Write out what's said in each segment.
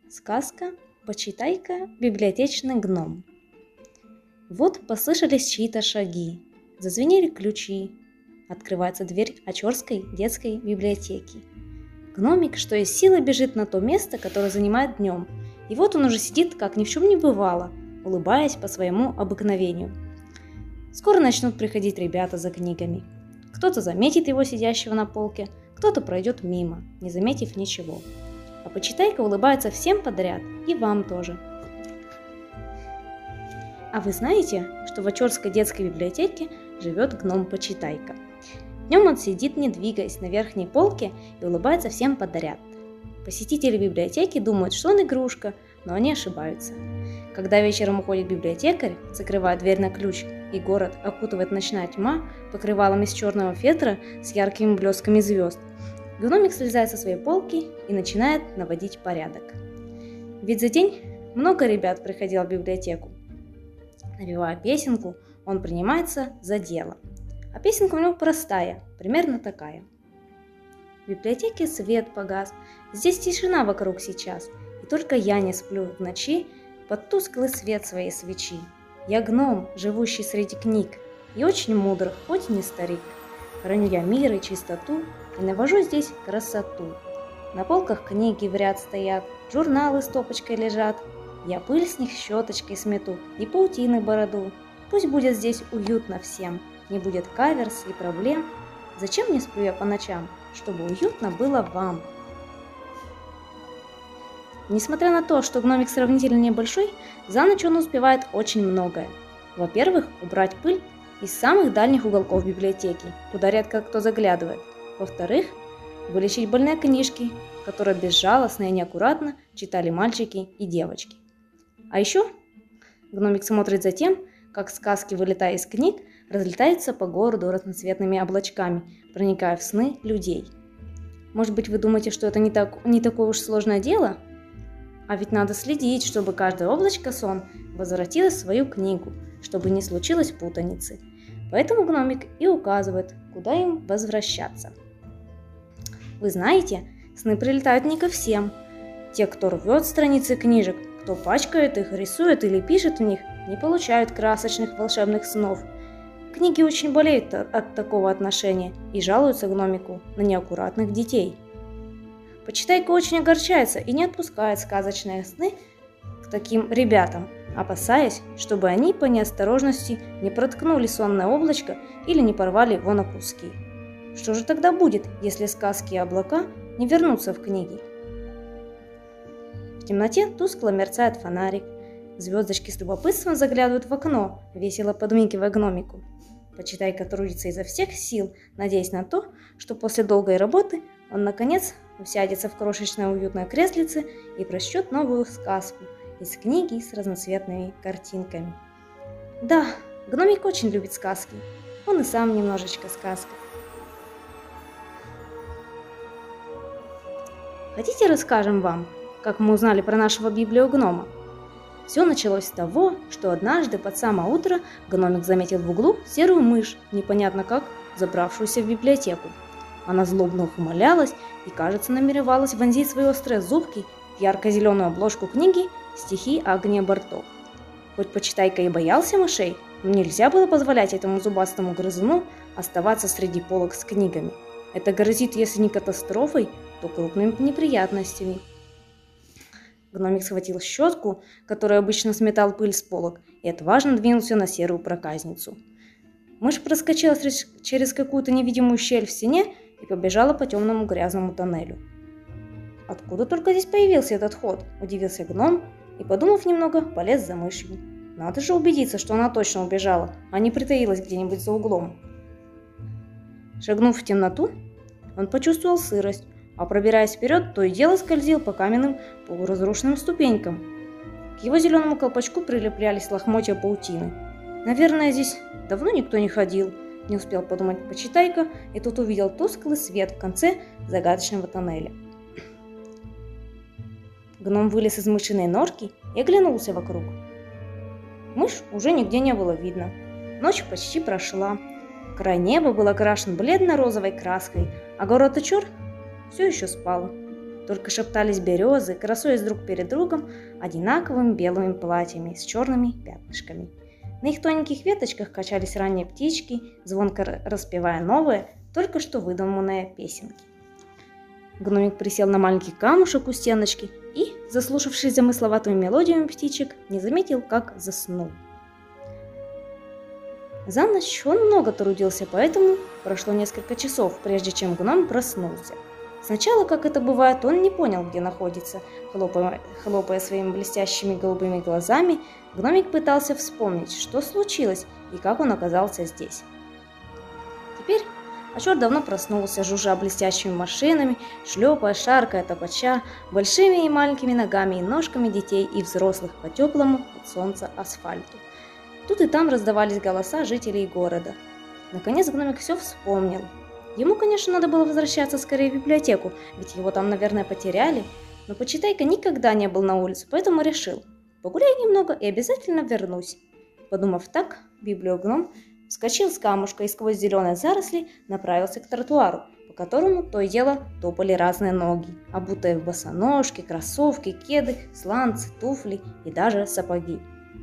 Сказка «Почитай-ка, библиотечный гном». Вот послышались чьи-то шаги, зазвенели ключи. Открывается дверь Очерской детской библиотеки. Гномик, что из силы, бежит на то место, которое занимает днем. И вот он уже сидит, как ни в чем не бывало, улыбаясь по своему обыкновению. Скоро начнут приходить ребята за книгами. Кто-то заметит его сидящего на полке, кто-то пройдет мимо, не заметив ничего. А Почитай-ка улыбается всем подряд, и вам тоже. А вы знаете, что в Очерской детской библиотеке живет гном Почитай-ка? Днем он сидит, не двигаясь, на верхней полке и улыбается всем подряд. Посетители библиотеки думают, что он игрушка, но они ошибаются. Когда вечером уходит библиотекарь, закрывая дверь на ключ, и город окутывает ночная тьма покрывалом из черного фетра с яркими блесками звезд, гномик слезает со своей полки и начинает наводить порядок. Ведь за день много ребят приходило в библиотеку. Напевая песенку, он принимается за дело. А песенка у него простая, примерно такая. В библиотеке свет погас, здесь тишина вокруг сейчас, и только я не сплю в ночи под тусклый свет своей свечи. Я гном, живущий среди книг, и очень мудр, хоть и не старик. Храню я мир и чистоту, и навожу здесь красоту. На полках книги в ряд стоят, журналы стопочкой лежат. Я пыль с них щеточкой смету и паутины бороду. Пусть будет здесь уютно всем, не будет каверс и проблем. Зачем мне сплю я по ночам? Чтобы уютно было вам. Несмотря на то, что гномик сравнительно небольшой, за ночь он успевает очень многое. Во-первых, убрать пыль из самых дальних уголков библиотеки, куда редко кто заглядывает. Во-вторых, вылечить больные книжки, которые безжалостно и неаккуратно читали мальчики и девочки. А еще гномик смотрит за тем, как сказки, вылетая из книг, разлетаются по городу разноцветными облачками, проникая в сны людей. Может быть, вы думаете, что это не такое уж сложное дело? А ведь надо следить, чтобы каждое облачко сон возвратилось в свою книгу, чтобы не случилось путаницы. Поэтому гномик и указывает, куда им возвращаться. Вы знаете, сны прилетают не ко всем. Те, кто рвет страницы книжек, кто пачкает их, рисует или пишет в них, не получают красочных волшебных снов. Книги очень болеют от такого отношения и жалуются гномику на неаккуратных детей. Почитай-ка очень огорчается и не отпускает сказочные сны к таким ребятам, опасаясь, чтобы они по неосторожности не проткнули сонное облачко или не порвали его на куски. Что же тогда будет, если сказки и облака не вернутся в книги? В темноте тускло мерцает фонарик. Звездочки с любопытством заглядывают в окно, весело подмигивая гномику. Почитай-ка трудится изо всех сил, надеясь на то, что после долгой работы он наконец усядется в крошечное уютное креслице и прочтет новую сказку из книги с разноцветными картинками. Да, гномик очень любит сказки. Он и сам немножечко сказка. Хотите, расскажем вам, как мы узнали про нашего библиогнома? Все началось с того, что однажды под самое утро гномик заметил в углу серую мышь, непонятно как, забравшуюся в библиотеку. Она злобно ухмылялась и, кажется, намеревалась вонзить свои острые зубки в ярко-зеленую обложку книги «Стихи Агния Барто». Хоть Почитай-ка и боялся мышей, но нельзя было позволять этому зубастому грызуну оставаться среди полок с книгами. Это грозит, если не катастрофой, то крупными неприятностями. Гномик схватил щетку, которой обычно сметал пыль с полок, и отважно двинулся на серую проказницу. Мышь проскочила через какую-то невидимую щель в стене и побежала по темному грязному тоннелю. «Откуда только здесь появился этот ход?» – удивился гном и, подумав немного, полез за мышью. Надо же убедиться, что она точно убежала, а не притаилась где-нибудь за углом. Шагнув в темноту, он почувствовал сырость, а пробираясь вперед, то и дело скользил по каменным полуразрушенным ступенькам. К его зеленому колпачку прилеплялись лохмотья паутины. Наверное, здесь давно никто не ходил, не успел подумать Почитай-ка, и тут увидел тусклый свет в конце загадочного тоннеля. Гном вылез из мышиной норки и оглянулся вокруг. Мышь уже нигде не было видно. Ночь почти прошла. Край неба был окрашен бледно-розовой краской, а город Очер все еще спал. только шептались березы, красуясь друг перед другом одинаковыми белыми платьями с черными пятнышками. На их тоненьких веточках качались ранние птички, звонко распевая новые, только что выдуманные песенки. Гномик присел на маленький камушек у стеночки и, заслушавшись замысловатыми мелодиями птичек, не заметил, как заснул. За ночь он много трудился, поэтому прошло несколько часов, прежде чем гном проснулся. Сначала, как это бывает, он не понял, где находится. Хлопая своими блестящими голубыми глазами, гномик пытался вспомнить, что случилось и как он оказался здесь. Теперь Ачор давно проснулся, жужжа блестящими машинами, шлепая, шаркая, топача, большими и маленькими ногами и ножками детей и взрослых по теплому от солнца асфальту. Тут и там раздавались голоса жителей города. Наконец гномик все вспомнил. Ему, конечно, надо было возвращаться скорее в библиотеку, ведь его там, наверное, потеряли. Но Почитай-ка никогда не был на улице, поэтому решил: погуляю немного и обязательно вернусь. Подумав так, библиогном вскочил с камушка и сквозь зеленые заросли направился к тротуару, по которому то и дело топали разные ноги, обутые в босоножки, кроссовки, кеды, сланцы, туфли и даже сапоги.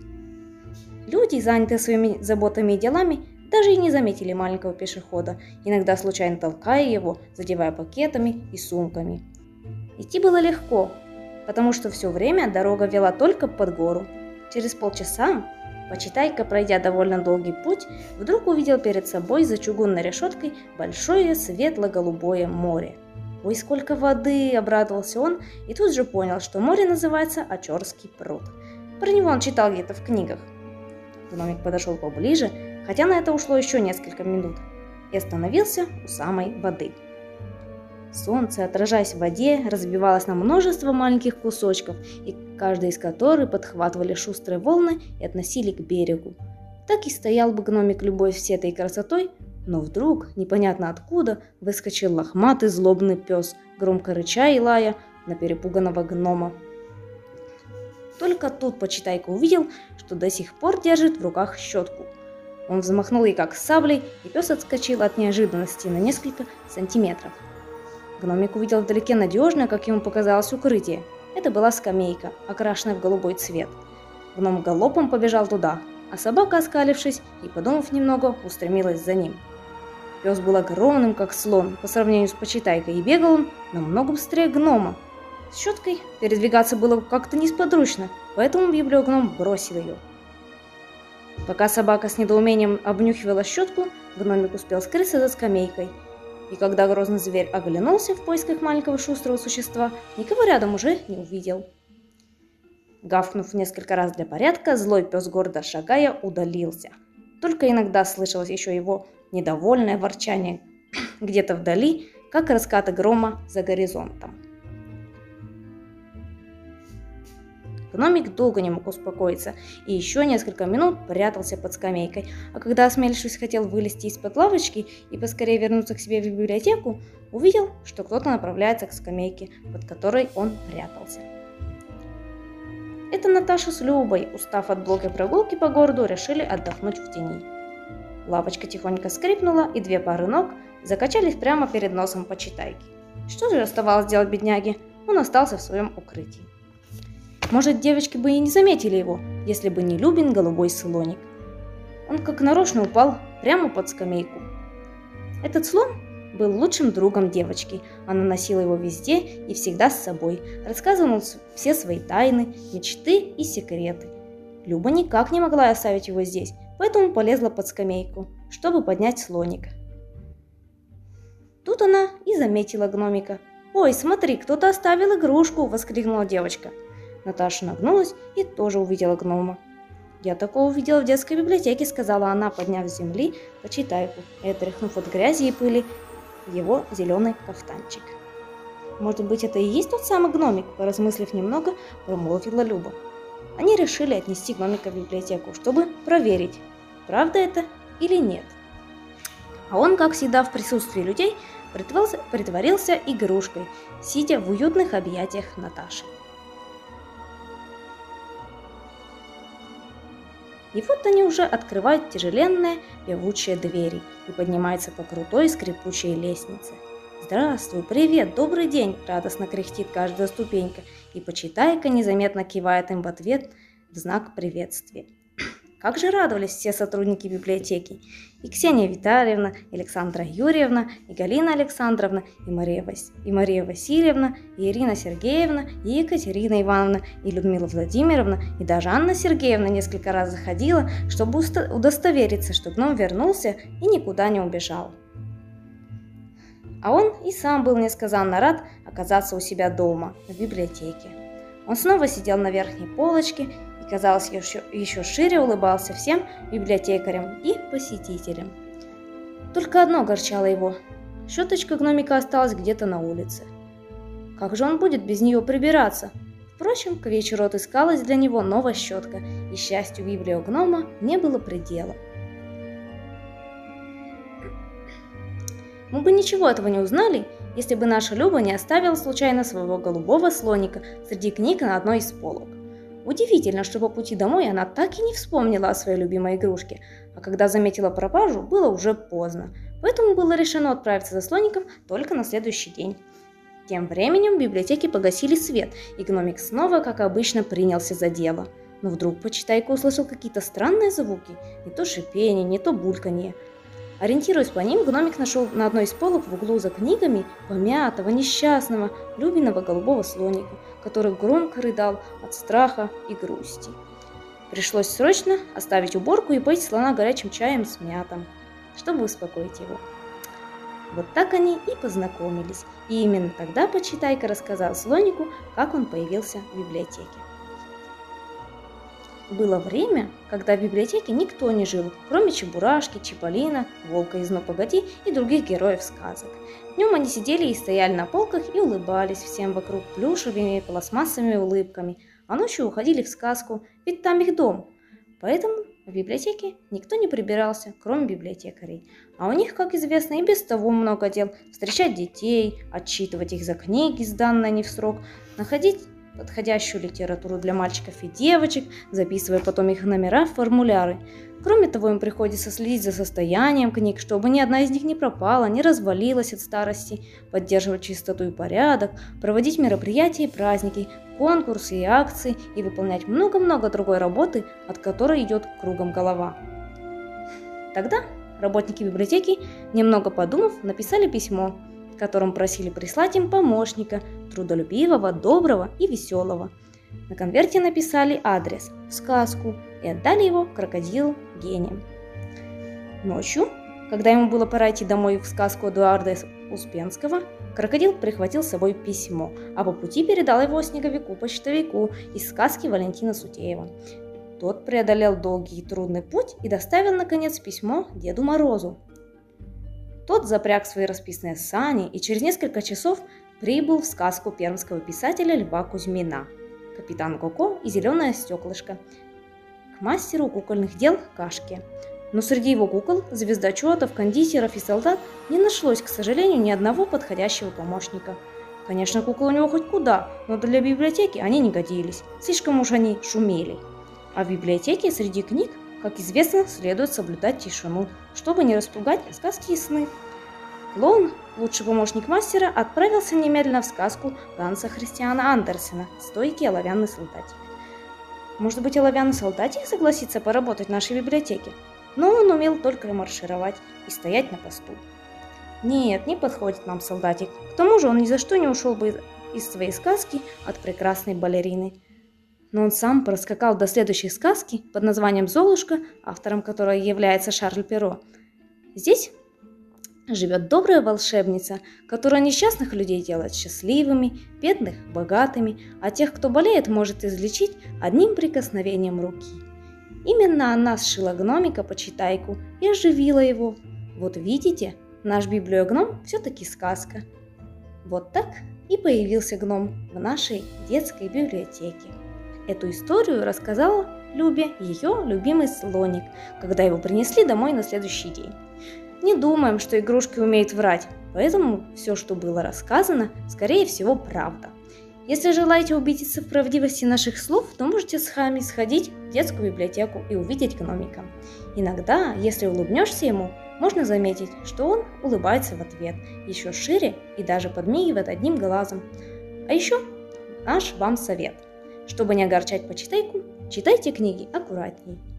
Люди, занятые своими заботами и делами, даже и не заметили маленького пешехода, иногда случайно толкая его, задевая пакетами и сумками. Идти было легко, потому что все время дорога вела только под гору. Через полчаса Почитай-ка, пройдя довольно долгий путь, вдруг увидел перед собой за чугунной решеткой большое светло-голубое море. «Ой, сколько воды!» – обрадовался он и тут же понял, что море называется Ачорский пруд. Про него он читал где-то в книгах. Гномик подошел поближе, хотя на это ушло еще несколько минут, и остановился у самой воды. Солнце, отражаясь в воде, разбивалось на множество маленьких кусочков, и каждый из которых подхватывали шустрые волны и относили к берегу. Так и стоял бы гномик любой всей этой красотой, но вдруг, непонятно откуда, выскочил лохматый злобный пес, громко рыча и лая на перепуганного гнома. Только тут Почитай-ка увидел, что до сих пор держит в руках щетку. Он взмахнул ей как саблей, и пес отскочил от неожиданности на несколько сантиметров. Гномик увидел вдалеке надежное, как ему показалось, укрытие. Это была скамейка, окрашенная в голубой цвет. Гном галопом побежал туда, а собака, оскалившись и подумав немного, устремилась за ним. Пес был огромным, как слон, по сравнению с Почитай-кой, и бегал он намного быстрее гнома. С щеткой передвигаться было как-то несподручно, поэтому библиогном бросил ее. Пока собака с недоумением обнюхивала щетку, гномик успел скрыться за скамейкой. И когда грозный зверь оглянулся в поисках маленького шустрого существа, никого рядом уже не увидел. Гавкнув несколько раз для порядка, злой пес, гордо шагая, удалился. Только иногда слышалось еще его недовольное ворчание где-то вдали, как раскаты грома за горизонтом. Гномик долго не мог успокоиться и еще несколько минут прятался под скамейкой, а когда, осмелившись, хотел вылезти из-под лавочки и поскорее вернуться к себе в библиотеку, увидел, что кто-то направляется к скамейке, под которой он прятался. Это Наташа с Любой, устав от долгой прогулки по городу, решили отдохнуть в тени. Лавочка тихонько скрипнула, и две пары ног закачались прямо перед носом Почитай-ки. Что же оставалось делать бедняге? Он остался в своем укрытии. Может, девочки бы и не заметили его, если бы не Любин голубой слоник. Он как нарочно упал прямо под скамейку. Этот слон был лучшим другом девочки. Она носила его везде и всегда с собой, рассказывала все свои тайны, мечты и секреты. Люба никак не могла оставить его здесь, поэтому полезла под скамейку, чтобы поднять слоника. Тут она и заметила гномика. «Ой, смотри, кто-то оставил игрушку!» – воскликнула девочка. Наташа нагнулась и тоже увидела гнома. «Я такого увидела в детской библиотеке», — сказала она, подняв с земли Почитай-ку и отряхнув от грязи и пыли его зеленый кафтанчик. «Может быть, это и есть тот самый гномик?» — поразмыслив немного, промолвила Люба. Они решили отнести гномика в библиотеку, чтобы проверить, правда это или нет. А он, как всегда в присутствии людей, притворился игрушкой, сидя в уютных объятиях Наташи. И вот они уже открывают тяжеленные певучие двери и поднимаются по крутой скрипучей лестнице. здравствуй, привет, добрый день!» радостно кряхтит каждая ступенька, и почитайка незаметно кивает им в ответ в знак приветствия. Как же радовались все сотрудники библиотеки! И Ксения Витальевна, и Александра Юрьевна, и Галина Александровна, и Мария Васильевна, и Ирина Сергеевна, и Екатерина Ивановна, и Людмила Владимировна, и даже Анна Сергеевна несколько раз заходила, чтобы удостовериться, что гном вернулся и никуда не убежал. А он и сам был несказанно рад оказаться у себя дома, в библиотеке. Он снова сидел на верхней полочке и, казалось, еще шире улыбался всем библиотекарям и посетителям. Только одно огорчало его. Щеточка гномика осталась где-то на улице. Как же он будет без нее прибираться? Впрочем, к вечеру отыскалась для него новая щетка, и счастью библиогнома не было предела. Мы бы ничего этого не узнали, если бы наша Люба не оставила случайно своего голубого слоника среди книг на одной из полок. Удивительно, что по пути домой она так и не вспомнила о своей любимой игрушке, а когда заметила пропажу, было уже поздно, поэтому было решено отправиться за слоником только на следующий день. Тем временем в библиотеке погасили свет, и гномик снова, как обычно, принялся за дело. Но вдруг почитайка услышал какие-то странные звуки, не то шипение, не то бульканье. Ориентируясь по ним, гномик нашел на одной из полок в углу за книгами помятого, несчастного, Любиного голубого слоника, который громко рыдал от страха и грусти. Пришлось срочно оставить уборку и поить слона горячим чаем с мятом, чтобы успокоить его. Вот так они и познакомились, и именно тогда почитайка рассказал слонику, как он появился в библиотеке. Было время, когда в библиотеке никто не жил, кроме Чебурашки, Чиполлино, Волка из «Ну погоди» и других героев сказок. Днем они сидели и стояли на полках и улыбались всем вокруг плюшевыми и пластмассовыми улыбками, а ночью уходили в сказку, ведь там их дом. Поэтому в библиотеке никто не прибирался, кроме библиотекарей. А у них, как известно, и без того много дел: встречать детей, отчитывать их за книги, сданные не в срок, находить подходящую литературу для мальчиков и девочек, записывая потом их номера в формуляры. Кроме того, им приходится следить за состоянием книг, чтобы ни одна из них не пропала, не развалилась от старости, поддерживать чистоту и порядок, проводить мероприятия и праздники, конкурсы и акции и выполнять много-много другой работы, от которой идет кругом голова. Тогда работники библиотеки, немного подумав, написали письмо, в котором просили прислать им помощника, трудолюбивого, доброго и веселого. На конверте написали адрес в сказку и отдали его крокодилу Гене. Ночью, когда ему было пора идти домой в сказку Эдуарда Успенского, крокодил прихватил с собой письмо, а по пути передал его снеговику-почтовику из сказки Валентина Сутеева. Тот преодолел долгий и трудный путь и доставил, наконец, письмо Деду Морозу. Тот запряг свои расписные сани и через несколько часов прибыл в сказку пермского писателя Льва Кузьмина «Капитан Коко и зеленое стеклышко» к мастеру кукольных дел Кашке. Но среди его кукол, звездочетов, кондитеров и солдат не нашлось, к сожалению, ни одного подходящего помощника. Конечно, куклы у него хоть куда, но для библиотеки они не годились, слишком уж они шумели. А в библиотеке среди книг, как известно, следует соблюдать тишину, чтобы не распугать сказки и сны. Клоун, лучший помощник мастера, отправился немедленно в сказку Ганса Христиана Андерсена «Стойкий оловянный солдатик». Может быть, оловянный солдатик согласится поработать в нашей библиотеке? Но он умел только маршировать и стоять на посту. Нет, не подходит нам солдатик. К тому же он ни за что не ушел бы из своей сказки от прекрасной балерины. Но он сам проскакал до следующей сказки под названием «Золушка», автором которой является Шарль Перро. Здесь живет добрая волшебница, которая несчастных людей делает счастливыми, бедных – богатыми, а тех, кто болеет, может излечить одним прикосновением руки. Именно она сшила гномика почитайку и оживила его. Вот видите, наш библиогном все-таки сказка. Вот так и появился гном в нашей детской библиотеке. Эту историю рассказала Любе ее любимый слоник, когда его принесли домой на следующий день. Не думаем, что игрушки умеют врать, поэтому все, что было рассказано, скорее всего, правда. Если желаете убедиться в правдивости наших слов, то можете сами сходить в детскую библиотеку и увидеть гномика. Иногда, если улыбнешься ему, можно заметить, что он улыбается в ответ еще шире и даже подмигивает одним глазом. А еще наш вам совет. Чтобы не огорчать почитайку, читайте книги аккуратнее.